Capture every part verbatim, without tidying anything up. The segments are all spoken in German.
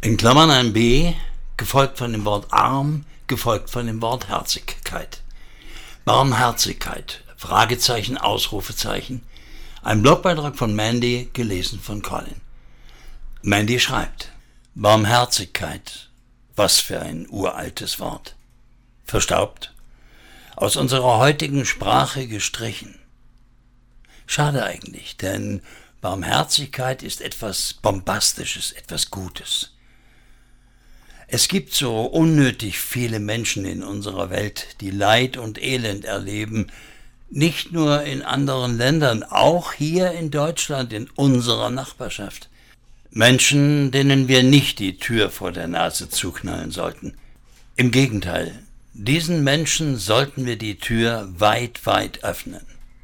In Klammern ein B, gefolgt von dem Wort arm, gefolgt von dem Wort Herzigkeit. Barmherzigkeit, Fragezeichen, Ausrufezeichen. Ein Blogbeitrag von Mandy, gelesen von Colin. Mandy schreibt: Barmherzigkeit, was für ein uraltes Wort. Verstaubt, aus unserer heutigen Sprache gestrichen. Schade eigentlich, denn Barmherzigkeit ist etwas Bombastisches, etwas Gutes. Es gibt so unnötig viele Menschen in unserer Welt, die Leid und Elend erleben, nicht nur in anderen Ländern, auch hier in Deutschland, in unserer Nachbarschaft. Menschen, denen wir nicht die Tür vor der Nase zuknallen sollten. Im Gegenteil, diesen Menschen sollten wir die Tür weit, weit öffnen.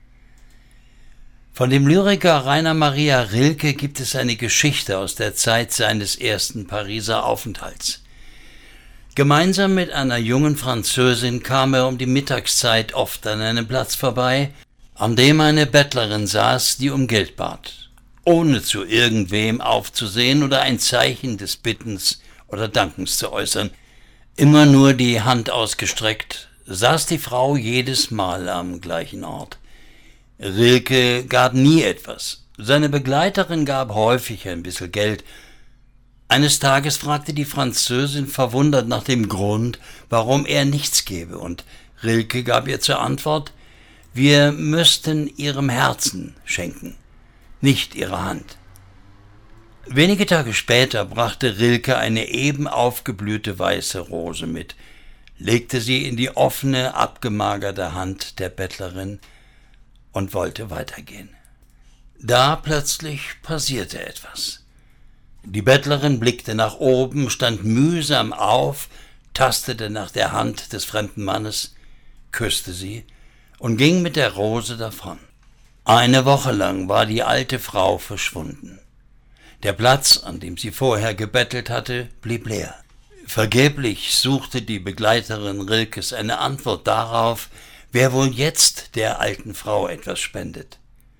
Von dem Lyriker Rainer Maria Rilke gibt es eine Geschichte aus der Zeit seines ersten Pariser Aufenthalts. Gemeinsam mit einer jungen Französin kam er um die Mittagszeit oft an einem Platz vorbei, an dem eine Bettlerin saß, die um Geld bat, ohne zu irgendwem aufzusehen oder ein Zeichen des Bittens oder Dankens zu äußern. Immer nur die Hand ausgestreckt, saß die Frau jedes Mal am gleichen Ort. Rilke gab nie etwas. Seine Begleiterin gab häufig ein bisschen Geld. Eines Tages fragte die Französin verwundert nach dem Grund, warum er nichts gebe, und Rilke gab ihr zur Antwort: Wir müssten ihrem Herzen schenken, nicht ihrer Hand. Wenige Tage später brachte Rilke eine eben aufgeblühte weiße Rose mit, legte sie in die offene, abgemagerte Hand der Bettlerin und wollte weitergehen. Da plötzlich passierte etwas. Die Bettlerin blickte nach oben, stand mühsam auf, tastete nach der Hand des fremden Mannes, küsste sie und ging mit der Rose davon. Eine Woche lang war die alte Frau verschwunden. Der Platz, an dem sie vorher gebettelt hatte, blieb leer. Vergeblich suchte die Begleiterin Rilkes eine Antwort darauf, wer wohl jetzt der alten Frau etwas spendet.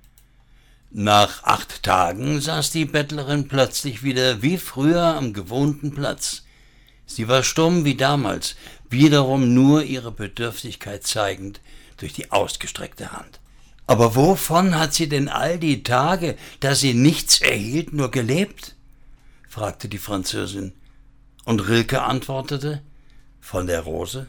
Nach acht Tagen saß die Bettlerin plötzlich wieder wie früher am gewohnten Platz. Sie war stumm wie damals, wiederum nur ihre Bedürftigkeit zeigend durch die ausgestreckte Hand. Aber wovon hat sie denn all die Tage, da sie nichts erhielt, nur gelebt? Fragte die Französin. Und Rilke antwortete: Von der Rose.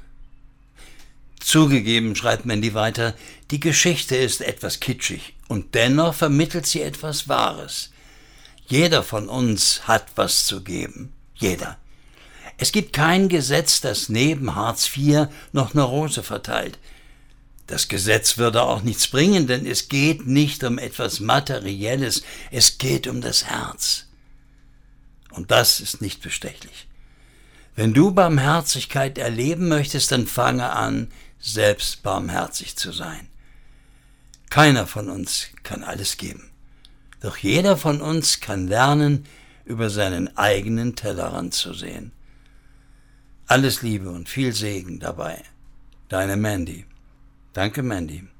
Zugegeben, schreibt Mandy weiter, die Geschichte ist etwas kitschig und dennoch vermittelt sie etwas Wahres. Jeder von uns hat was zu geben. Jeder. Es gibt kein Gesetz, das neben Hartz vier noch eine Rose verteilt. Das Gesetz würde auch nichts bringen, denn es geht nicht um etwas Materielles, es geht um das Herz. Und das ist nicht bestechlich. Wenn du Barmherzigkeit erleben möchtest, dann fange an, selbst barmherzig zu sein. Keiner von uns kann alles geben. Doch jeder von uns kann lernen, über seinen eigenen Tellerrand zu sehen. Alles Liebe und viel Segen dabei. Deine Mandy. Danke, Mandy.